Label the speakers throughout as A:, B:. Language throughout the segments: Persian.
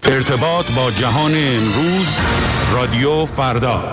A: ارتباط با جهان امروز، رادیو فردا.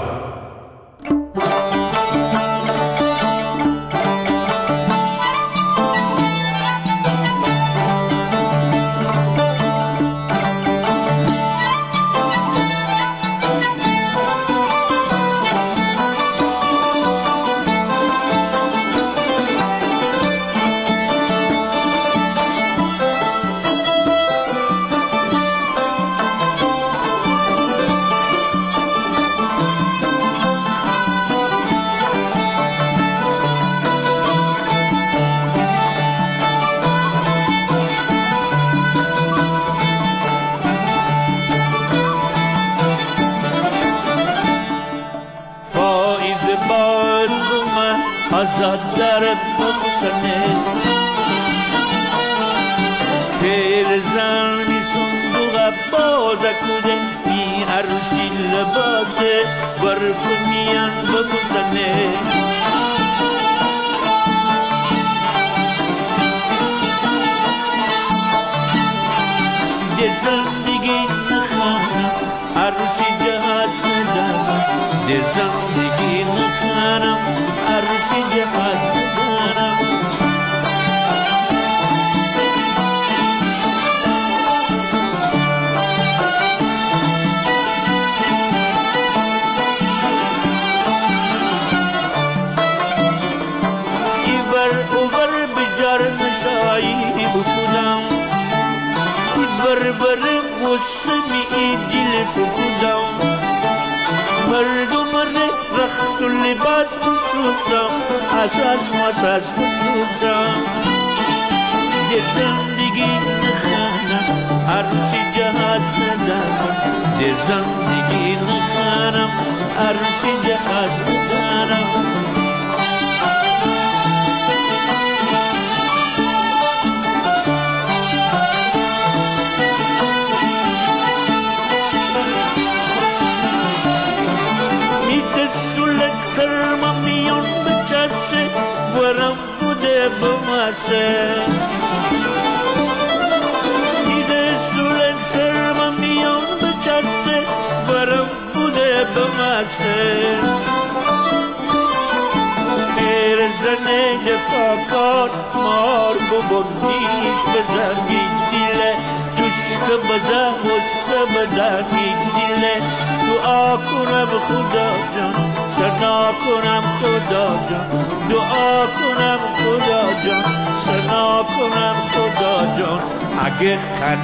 B: اگه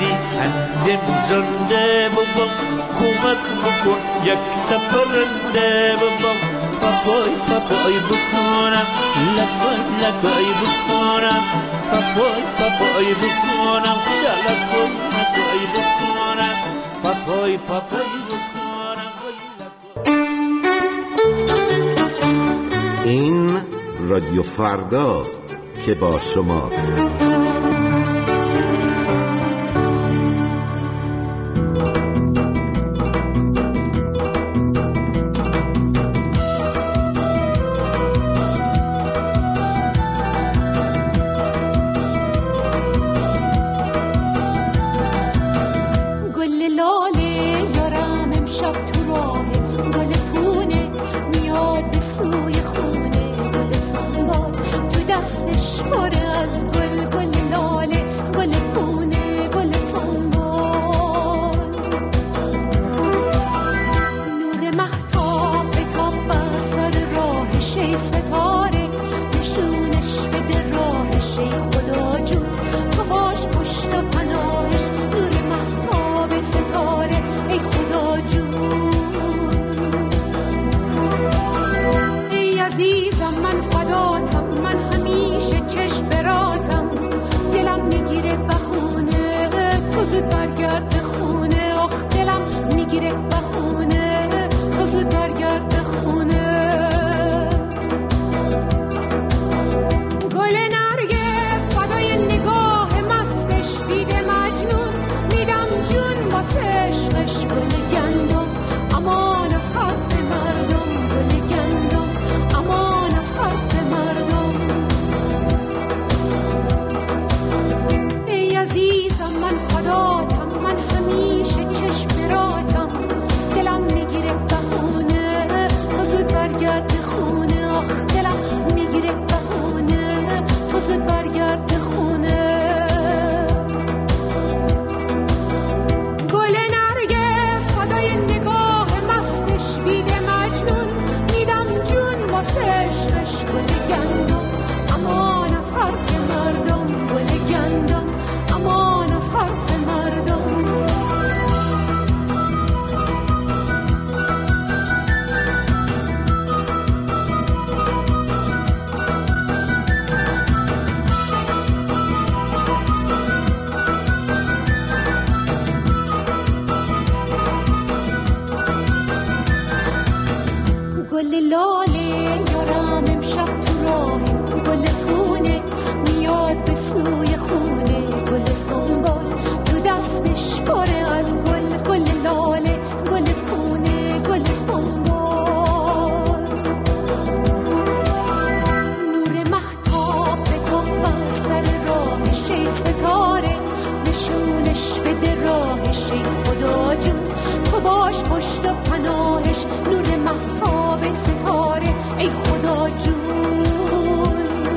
B: خریدنده زنده بابا کمک بکن یک تپرنده بابا پاپای پاپای بکنم لکای لکای بکنم پاپای پاپای بکنم لکای لکای بکنم پاپای پاپای بکنم.
C: این رادیو فرداست که با شماست.
D: من فداتم، من همیشه دلش پره از گل، گل لاله، گل پونه، گل سنبول. نور مهتاب به تو بر سر راهش ای ستاره، نشونش بده راهش ای خدا جون، تو باش پشت و پناهش. نور مهتاب ستاره ای خدا جون.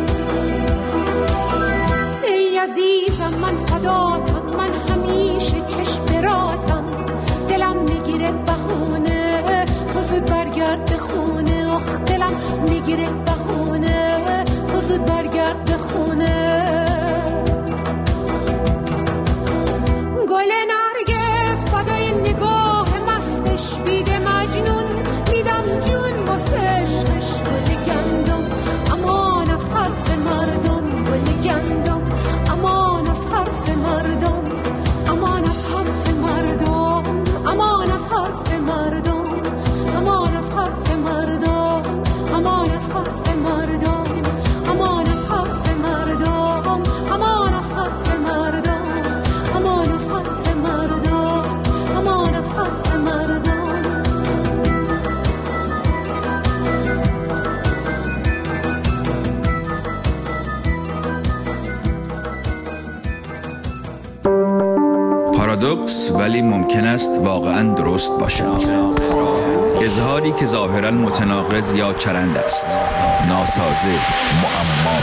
D: ای عزیزم من فداتم، من همیشه چشم براتم، دلم میگیره بهونه تو زود برگرد به خونه. آخ دلم میگیره بهونه تو زود برگرد به خونه. گل نرگس فدای نگاه مستش بیده مجنون، میدم جون واسه عشقش. گل گندم امان از حرف مردم، گل گندم امان از حرف مردم، امان از حرف مردم، امان از حرف مردم، امان از حرف مردم، امان از حرف مردم، امان از حرف مردم، امان از حرف مردم، امان از حرف مردم، امان از حرف مردم.
E: پارادوکس ولی ممکن است واقعاً درست باشد. اظهاری که ظاهراً متناقض یا چرند است. ناسازه، معما.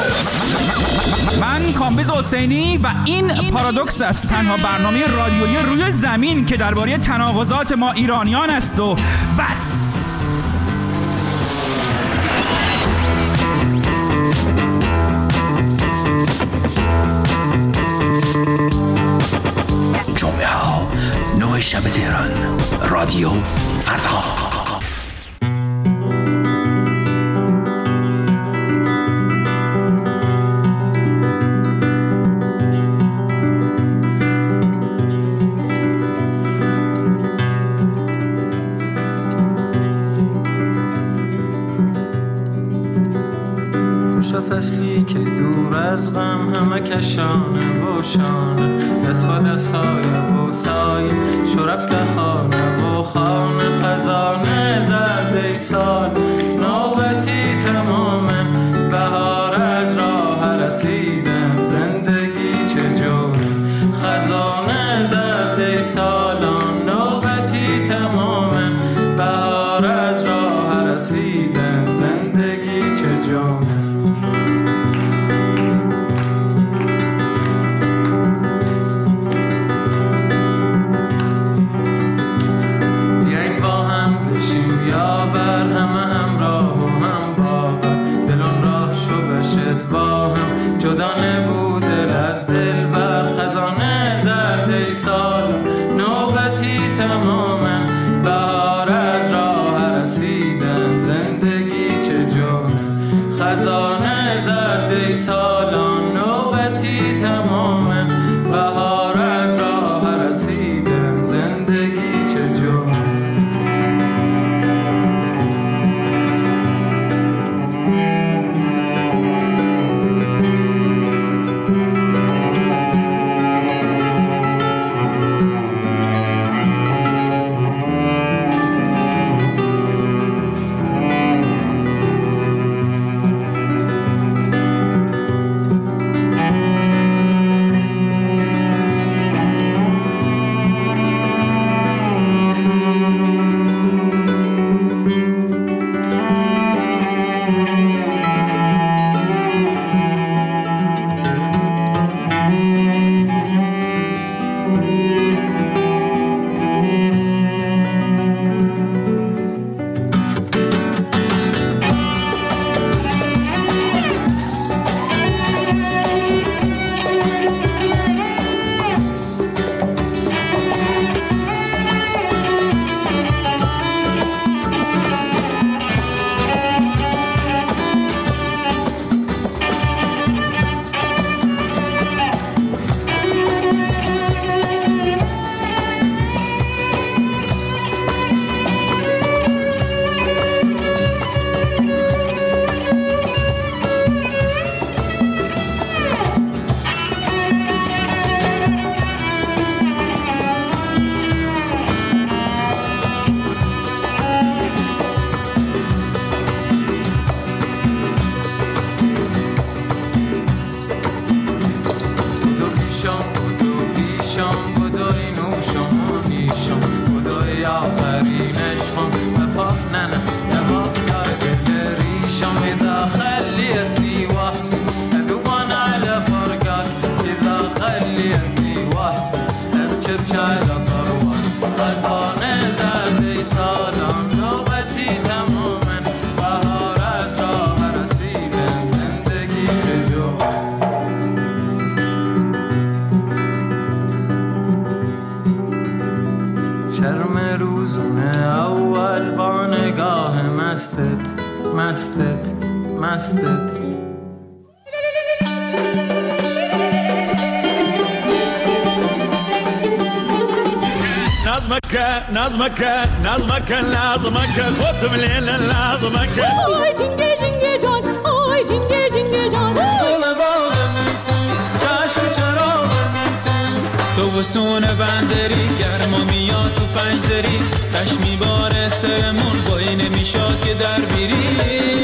F: من کامبیز حسینی و این پارادوکس است، تنها برنامه رادیویی روی زمین که درباره تناقضات ما ایرانیان است و بس.
E: جمعه ها 9 شب تهران، رادیو فردا.
G: فصلی که دور از غم همه کشانه و شانه، دست با دست های و سایه شو رفته خانه و خانه. خزانه زرد ای سال نوبتی تمامه، بهار از راه رسیدن زندگی چه جوره. خزانه زرد ای سالان نوبتی تمامه، بهار از راه رسیدن زندگی چه جوره. چپ چایلا قروان خزانه زده سالان نوبتی تمامن بهار از راه رسیدن زندگی چه جو شرم روزونه اول با نگاه مستت
B: نظمك لازمك خد مليل لازمك
D: آی جنگه جان آی جنگه جان
G: گل باغم تو جشن چراغم تو وسون بندری گرما میاد تو پنجدری تش میباره سرمون بایی نمیشاد که در بیری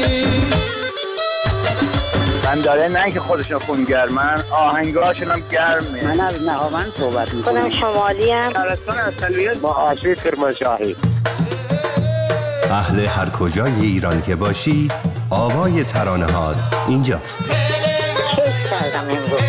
H: من داره نه که خودشون خونگرمن آهنگاشون هم گرمه.
I: من از نهاوند صحبت میکنم. خودم شمالی هم
H: شهرستان اصلیت با آسیب کرمانشاهی.
J: اهل هر کجای ایران که باشی آوای ترانه‌هات اینجاست.
I: کیف کردم امروز.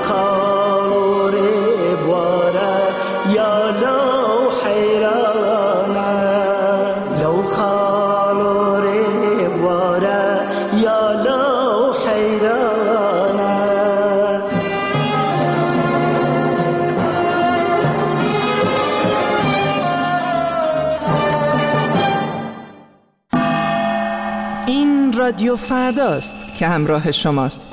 K: رادیو فرداست که همراه شماست.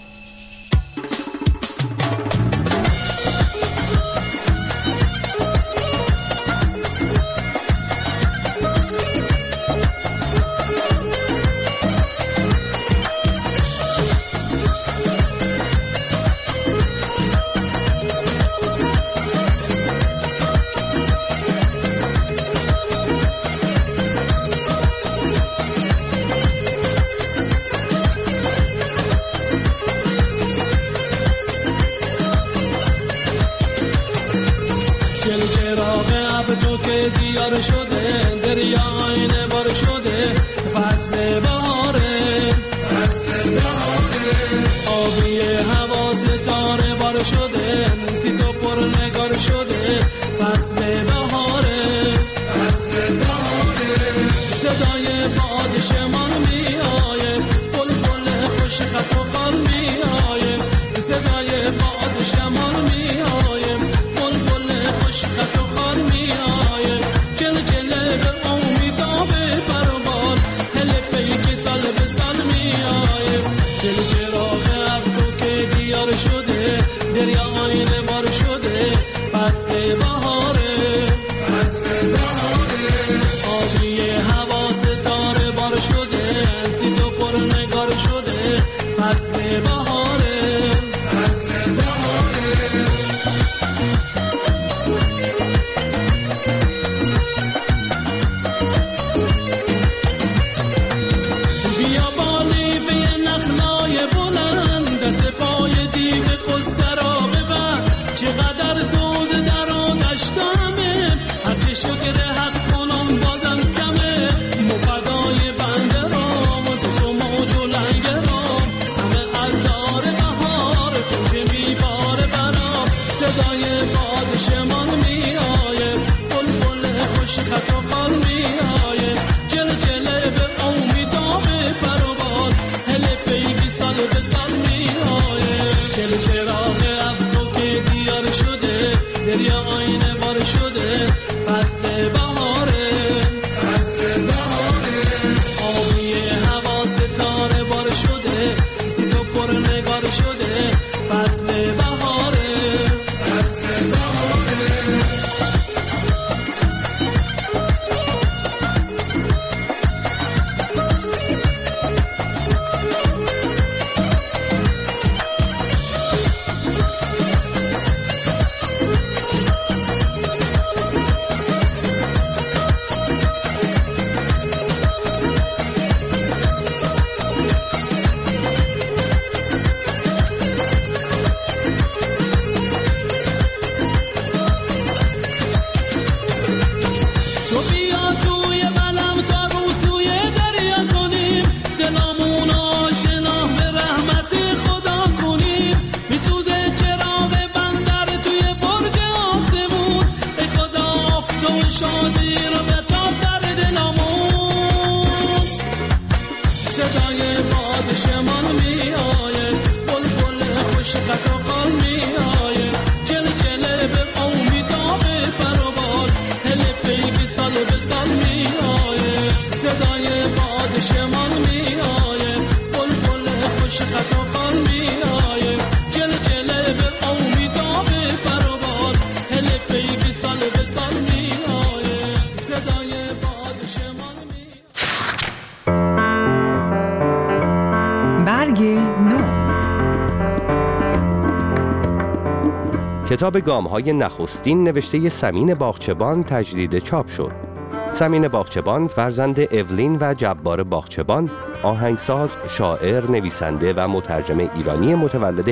J: کتاب گام‌های نخستین نوشته سمین باغچبان تجدید چاپ شد. سمین باغچبان فرزند اولین و جبار باغچبان، آهنگساز، شاعر، نویسنده و مترجم ایرانی متولد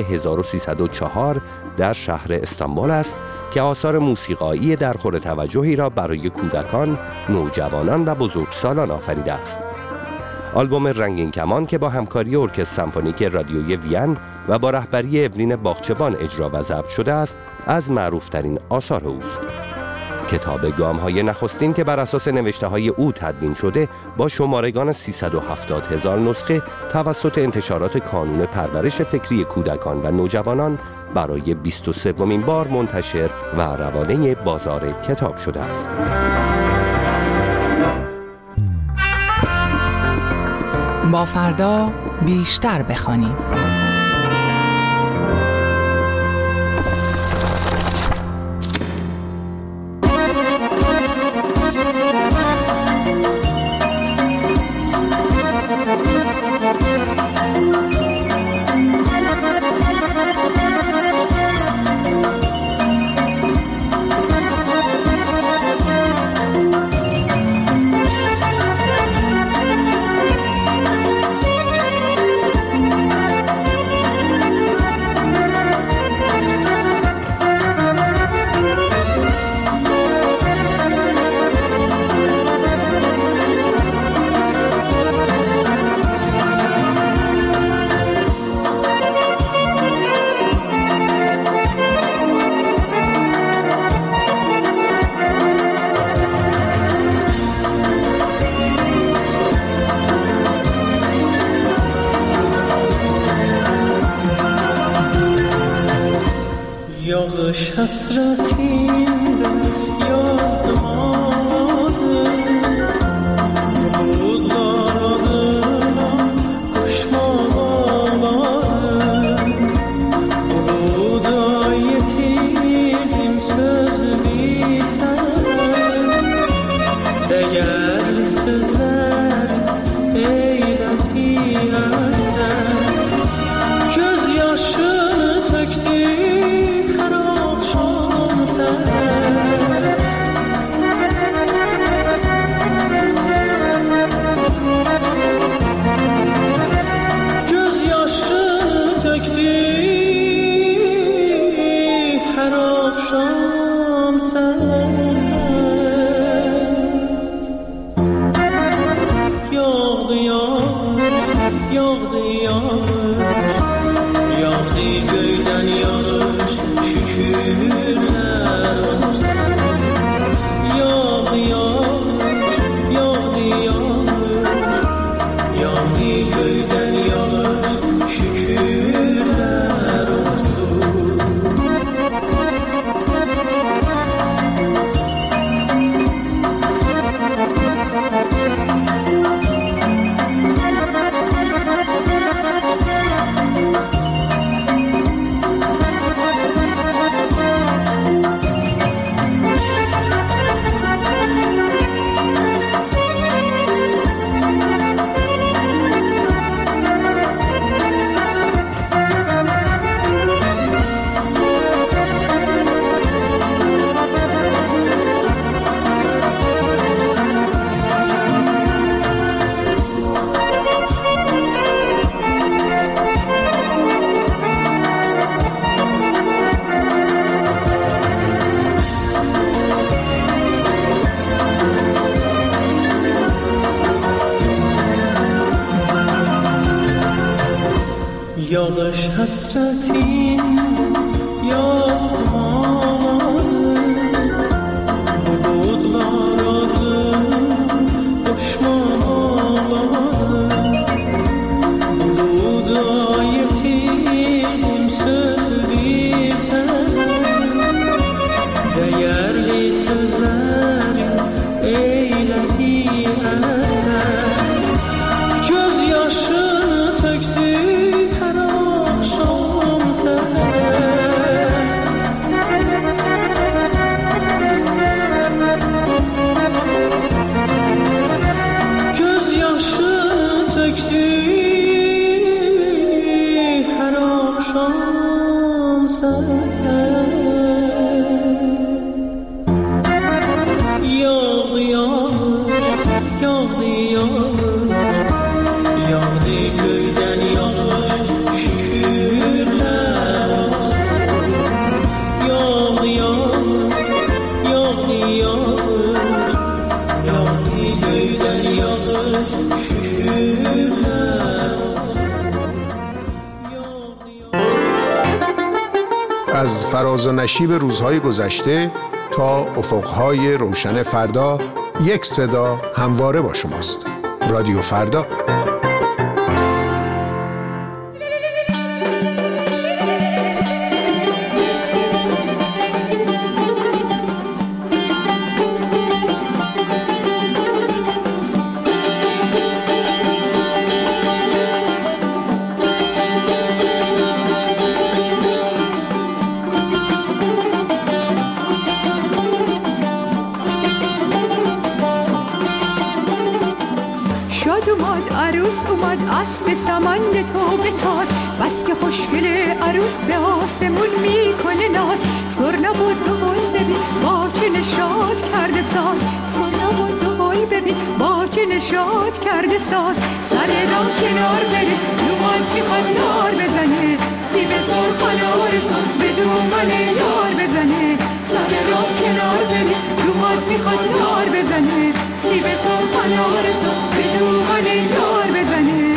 J: 1304 در شهر استانبول است که آثار موسیقایی درخور توجهی را برای کودکان، نوجوانان و بزرگسالان آفریده است. آلبوم رنگین کمان که با همکاری ارکستر سمفونیک رادیویی وین و با رهبری اولین باغچبان اجرا و ضبط شده است، از معروفترین آثار اوست. کتاب گام‌های نخستین که بر اساس نوشته‌های او تدوین شده، با شمارگان 370,000 نسخه توسط انتشارات کانون پرورش فکری کودکان و نوجوانان برای 23مین بار منتشر و روانه بازار کتاب شده است.
K: با فردا بیشتر بخوانیم.
G: یادش حسرتی یاد ماده بود داراده کشمان آماده بود آیتیدیم söz بیتر değerli sözler eyledi azden gözyaşını töktü یادش حسرتی یاد ماده بود داراده کشمان آماده بود آیتیدیم söz بیتر değerli sözler eyledi azden gözyaşını töktü
L: از فراز و نشیب روزهای گذشته تا افقهای روشن فردا، یک صدا همواره با شماست. رادیو فردا.
D: اومد اسب سمند تو بتاز، بس که خوشگل عروس به آسمون میکنه ناز. سر نبود و گل ببین با چه نشاط کرده ساز، سر نبود و گل ببین با چه نشاط کرده ساز. سر را کنار بره دومان میخواد نار بزنه، سیب سرخ نار سر به دومان یار بزنه. سر را کنار بره دومان میخواد نار بزنه، سیب سرخ نار سر به دومان یار بزنه.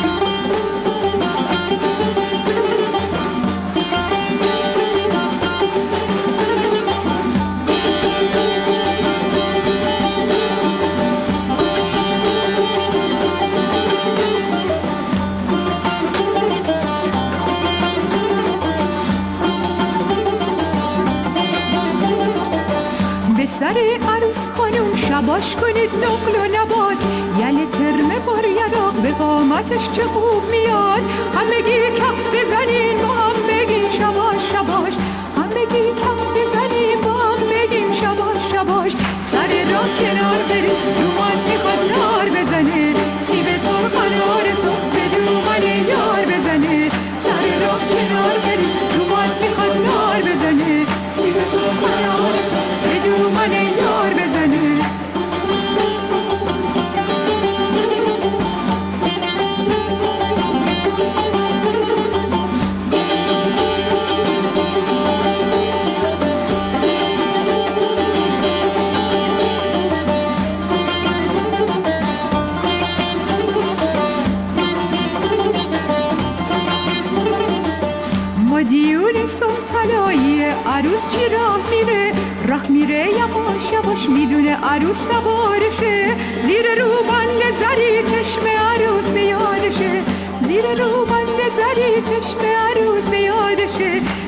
D: سر عروس خانم شباش کنید نقل و نبات، یل ترمه بار یراق به قامتش چه خوب میاد. همگی کف بزنین با هم بگیم شباش شباش، همگی کف بزنین با هم بگیم شباش شباش. سر را کنار برید دومان میخواد نار بزنه، سیب سرخ نار سرخ به دومان یار بزنه. سر را کنار برید دومان میخواد نار بزنه، سیب سرخ نار سرخ به دومان یار بزنه. مدیون سلطنایی عروس چی راه میره یواش یواش میدونه عروس سوارشه. زیر روبند زری چشم عروس به یادشه، زیر روبند زری چشم عروس به یادشه.